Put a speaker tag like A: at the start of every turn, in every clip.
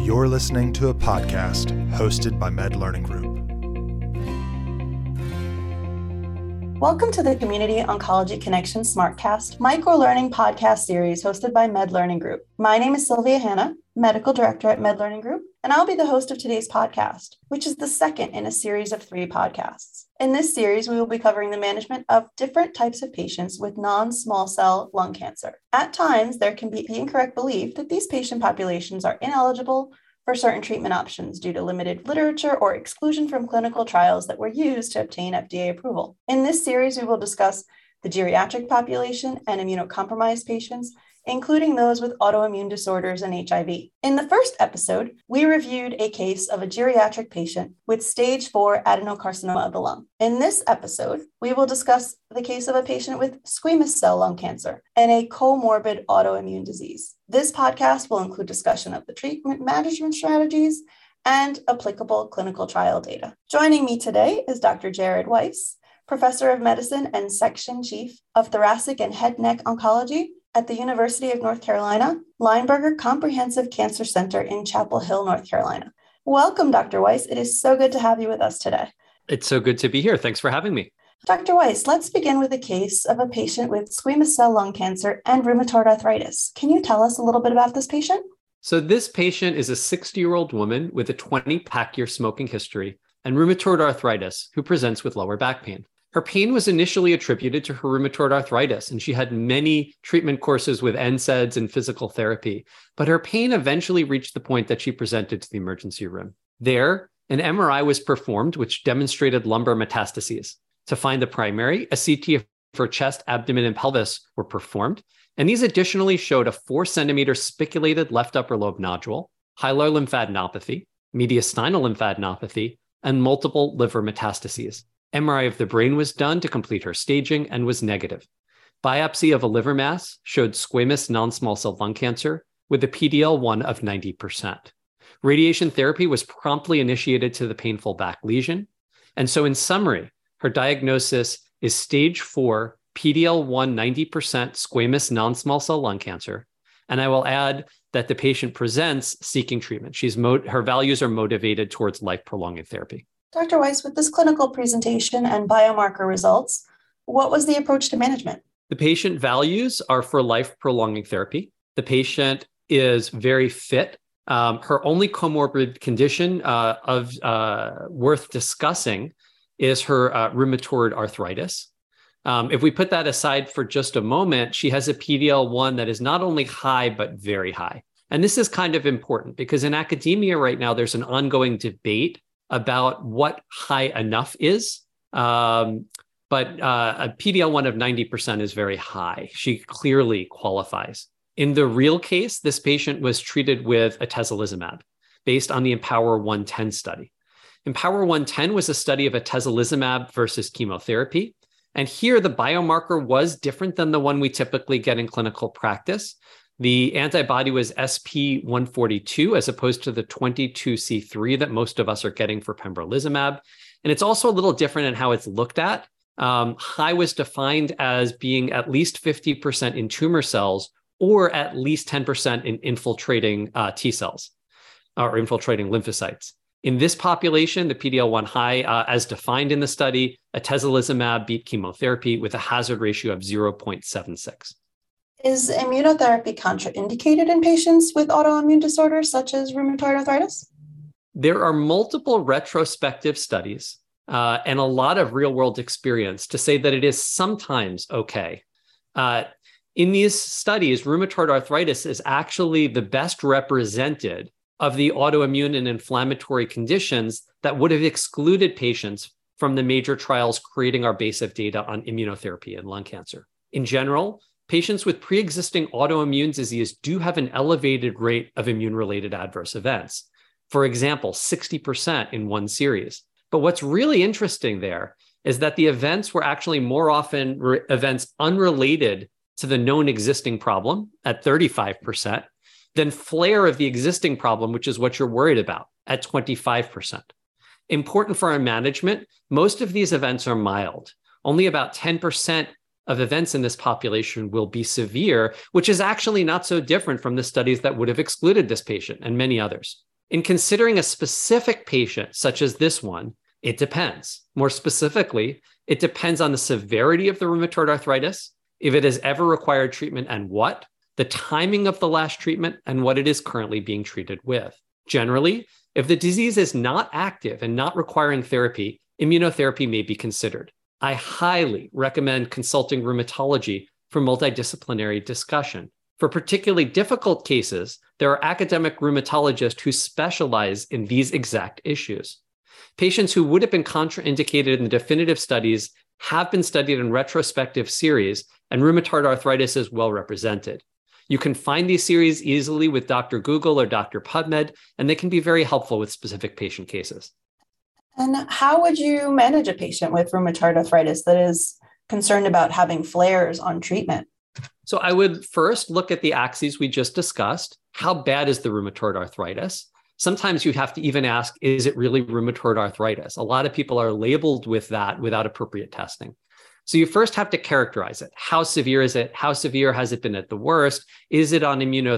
A: You're listening to a podcast hosted by Med Learning Group.
B: Welcome to the Community Oncology Connection SmartCast micro-learning podcast series hosted by Med Learning Group. My name is Sylvia Hanna, Medical Director at Med Learning Group, and I'll be the host of today's podcast, which is the second in a series of 3 podcasts. In this series, we will be covering the management of different types of patients with non-small cell lung cancer. At times, there can be the incorrect belief that these patient populations are ineligible for certain treatment options due to limited literature or exclusion from clinical trials that were used to obtain FDA approval. In this series, we will discuss the geriatric population and immunocompromised patients, including those with autoimmune disorders and HIV. In the first episode, we reviewed a case of a geriatric patient with stage 4 adenocarcinoma of the lung. In this episode, we will discuss the case of a patient with squamous cell lung cancer and a comorbid autoimmune disease. This podcast will include discussion of the treatment management strategies and applicable clinical trial data. Joining me today is Dr. Jared Weiss, Professor of Medicine and Section Chief of Thoracic and Head Neck Oncology at the University of North Carolina, Lineberger Comprehensive Cancer Center in Chapel Hill, North Carolina. Welcome, Dr. Weiss. It is so good to have you with us today.
C: It's so good to be here. Thanks for having me.
B: Dr. Weiss, let's begin with a case of a patient with squamous cell lung cancer and rheumatoid arthritis. Can you tell us a little bit about this patient?
C: So this patient is a 60-year-old woman with a 20-pack year smoking history and rheumatoid arthritis who presents with lower back pain. Her pain was initially attributed to her rheumatoid arthritis, and she had many treatment courses with NSAIDs and physical therapy. But her pain eventually reached the point that she presented to the emergency room. There, an MRI was performed, which demonstrated lumbar metastases. To find the primary, a CT of her chest, abdomen, and pelvis were performed. And these additionally showed a 4-centimeter spiculated left upper lobe nodule, hilar lymphadenopathy, mediastinal lymphadenopathy, and multiple liver metastases. MRI of the brain was done to complete her staging and was negative. Biopsy of a liver mass showed squamous non-small cell lung cancer with a PD-L1 of 90%. Radiation therapy was promptly initiated to the painful back lesion. And so in summary, her diagnosis is stage 4 PD-L1 90% squamous non-small cell lung cancer. And I will add that the patient presents seeking treatment. Her values are motivated towards life-prolonging therapy.
B: Dr. Weiss, with this clinical presentation and biomarker results, what was the approach to management?
C: The patient values are for life-prolonging therapy. The patient is very fit. Her only comorbid condition worth discussing is her rheumatoid arthritis. If we put that aside for just a moment, she has a PD-L1 that is not only high, but very high. And this is kind of important because in academia right now, there's an ongoing debate about what high enough is. But a PD-L1 of 90% is very high. She clearly qualifies. In the real case, this patient was treated with atezolizumab based on the Empower 110 study. Empower 110 was a study of atezolizumab versus chemotherapy. And here the biomarker was different than the one we typically get in clinical practice. The antibody was SP142 as opposed to the 22C3 that most of us are getting for pembrolizumab. And it's also a little different in how it's looked at. High was defined as being at least 50% in tumor cells or at least 10% in infiltrating T cells or infiltrating lymphocytes. In this population, the PD-L1 high, as defined in the study, atezolizumab beat chemotherapy with a hazard ratio of 0.76.
B: Is immunotherapy contraindicated in patients with autoimmune disorders such as rheumatoid arthritis?
C: There are multiple retrospective studies and a lot of real-world experience to say that it is sometimes okay. In these studies, rheumatoid arthritis is actually the best represented of the autoimmune and inflammatory conditions that would have excluded patients from the major trials creating our base of data on immunotherapy and lung cancer. In general, patients with pre-existing autoimmune disease do have an elevated rate of immune-related adverse events. For example, 60% in one series. But what's really interesting there is that the events were actually more often events unrelated to the known existing problem at 35%, than flare of the existing problem, which is what you're worried about, at 25%. Important for our management, most of these events are mild. Only about 10% of events in this population will be severe, which is actually not so different from the studies that would have excluded this patient and many others. In considering a specific patient, such as this one, it depends. More specifically, it depends on the severity of the rheumatoid arthritis, if it has ever required treatment and what, the timing of the last treatment, and what it is currently being treated with. Generally, if the disease is not active and not requiring therapy, immunotherapy may be considered. I highly recommend consulting rheumatology for multidisciplinary discussion. For particularly difficult cases, there are academic rheumatologists who specialize in these exact issues. Patients who would have been contraindicated in the definitive studies have been studied in retrospective series, and rheumatoid arthritis is well represented. You can find these series easily with Dr. Google or Dr. PubMed, and they can be very helpful with specific patient cases.
B: And how would you manage a patient with rheumatoid arthritis that is concerned about having flares on treatment?
C: So I would first look at the axes we just discussed. How bad is the rheumatoid arthritis? Sometimes you have to even ask, is it really rheumatoid arthritis? A lot of people are labeled with that without appropriate testing. So you first have to characterize it. How severe is it? How severe has it been at the worst? Is it on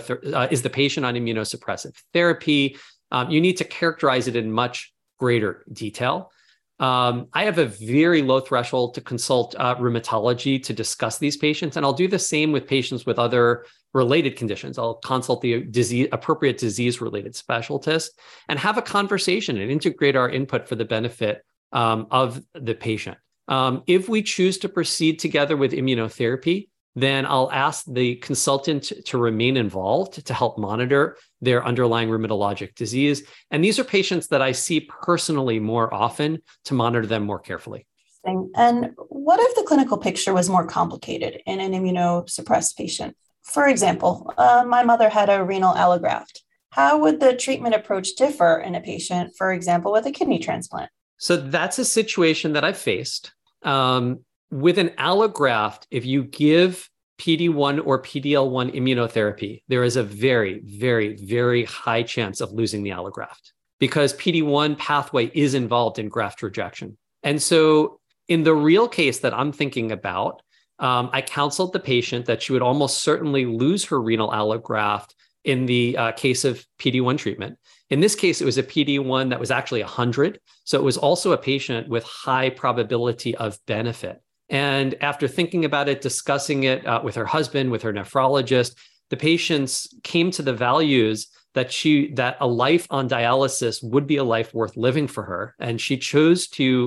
C: is the patient on immunosuppressive therapy? You need to characterize it in much greater detail. I have a very low threshold to consult rheumatology to discuss these patients, and I'll do the same with patients with other related conditions. I'll consult the appropriate disease-related specialist and have a conversation and integrate our input for the benefit of the patient. If we choose to proceed together with immunotherapy, then I'll ask the consultant to remain involved to help monitor their underlying rheumatologic disease. And these are patients that I see personally more often to monitor them more carefully.
B: And what if the clinical picture was more complicated in an immunosuppressed patient? For example, my mother had a renal allograft. How would the treatment approach differ in a patient, for example, with a kidney transplant?
C: So that's a situation that I've faced. With an allograft, if you give PD-1 or PD-L1 immunotherapy, there is a very, very, very high chance of losing the allograft because PD-1 pathway is involved in graft rejection. And so in the real case that I'm thinking about, I counseled the patient that she would almost certainly lose her renal allograft in the case of PD-1 treatment. In this case, it was a PD-1 that was actually 100. So it was also a patient with high probability of benefit. And after thinking about it, discussing it with her husband, with her nephrologist, the patients came to the values that a life on dialysis would be a life worth living for her. And she chose to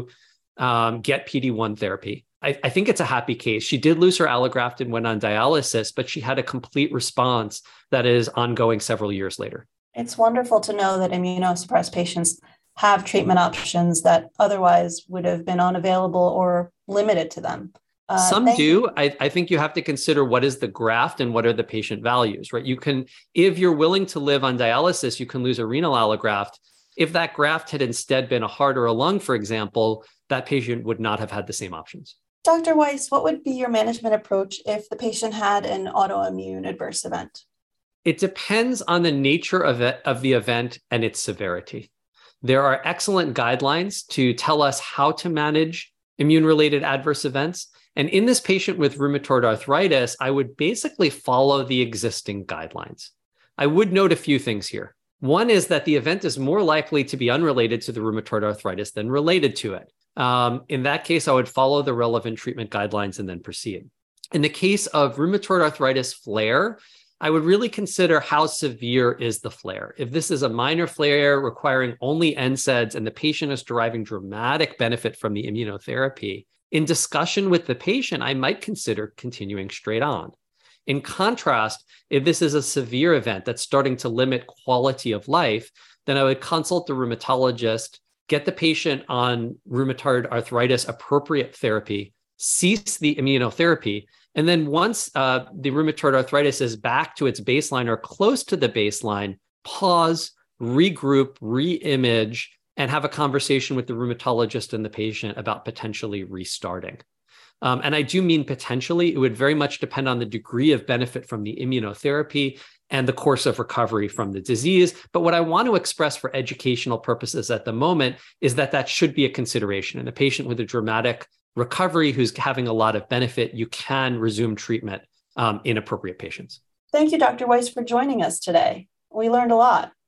C: get PD-1 therapy. I think it's a happy case. She did lose her allograft and went on dialysis, but she had a complete response that is ongoing several years later.
B: It's wonderful to know that immunosuppressed patients have treatment options that otherwise would have been unavailable or limited to them.
C: Some do. I think you have to consider what is the graft and what are the patient values, right? You can, if you're willing to live on dialysis, you can lose a renal allograft. If that graft had instead been a heart or a lung, for example, that patient would not have had the same options.
B: Dr. Weiss, what would be your management approach if the patient had an autoimmune adverse event?
C: It depends on the nature of the event and its severity. There are excellent guidelines to tell us how to manage immune-related adverse events. And in this patient with rheumatoid arthritis, I would basically follow the existing guidelines. I would note a few things here. One is that the event is more likely to be unrelated to the rheumatoid arthritis than related to it. In that case, I would follow the relevant treatment guidelines and then proceed. In the case of rheumatoid arthritis flare, I would really consider how severe is the flare. If this is a minor flare requiring only NSAIDs and the patient is deriving dramatic benefit from the immunotherapy, in discussion with the patient, I might consider continuing straight on. In contrast, if this is a severe event that's starting to limit quality of life, then I would consult the rheumatologist, get the patient on rheumatoid arthritis appropriate therapy, cease the immunotherapy, and then once the rheumatoid arthritis is back to its baseline or close to the baseline, pause, regroup, re-image, and have a conversation with the rheumatologist and the patient about potentially restarting. And I do mean potentially. It would very much depend on the degree of benefit from the immunotherapy and the course of recovery from the disease. But what I want to express for educational purposes at the moment is that should be a consideration. In a patient with a dramatic recovery who's having a lot of benefit, you can resume treatment in appropriate patients.
B: Thank you, Dr. Weiss, for joining us today. We learned a lot.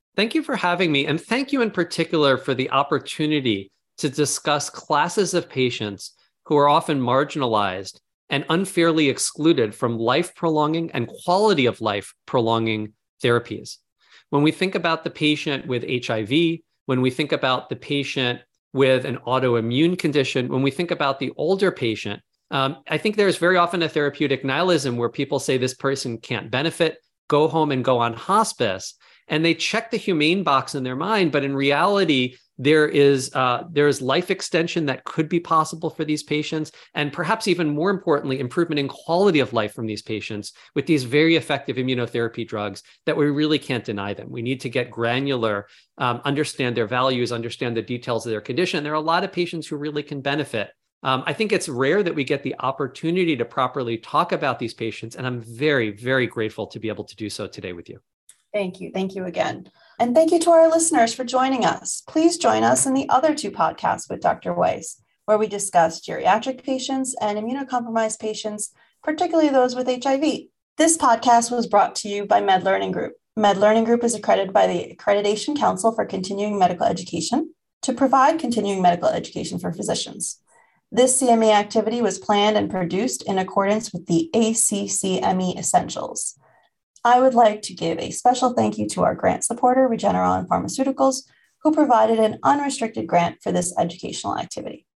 C: Thank you for having me. And thank you in particular for the opportunity to discuss classes of patients who are often marginalized and unfairly excluded from life-prolonging and quality of life prolonging therapies. When we think about the patient with HIV, when we think about the patient with an autoimmune condition, when we think about the older patient, I think there's very often a therapeutic nihilism where people say this person can't benefit, go home and go on hospice. And they check the humane box in their mind, but in reality, there is life extension that could be possible for these patients, and perhaps even more importantly, improvement in quality of life from these patients with these very effective immunotherapy drugs that we really can't deny them. We need to get granular, understand their values, understand the details of their condition. There are a lot of patients who really can benefit. I think it's rare that we get the opportunity to properly talk about these patients, and I'm very, very grateful to be able to do so today with you.
B: Thank you. Thank you again. And thank you to our listeners for joining us. Please join us in the other two podcasts with Dr. Weiss, where we discuss geriatric patients and immunocompromised patients, particularly those with HIV. This podcast was brought to you by MedLearning Group. MedLearning Group is accredited by the Accreditation Council for Continuing Medical Education to provide continuing medical education for physicians. This CME activity was planned and produced in accordance with the ACCME Essentials. I would like to give a special thank you to our grant supporter, Regeneron Pharmaceuticals, who provided an unrestricted grant for this educational activity.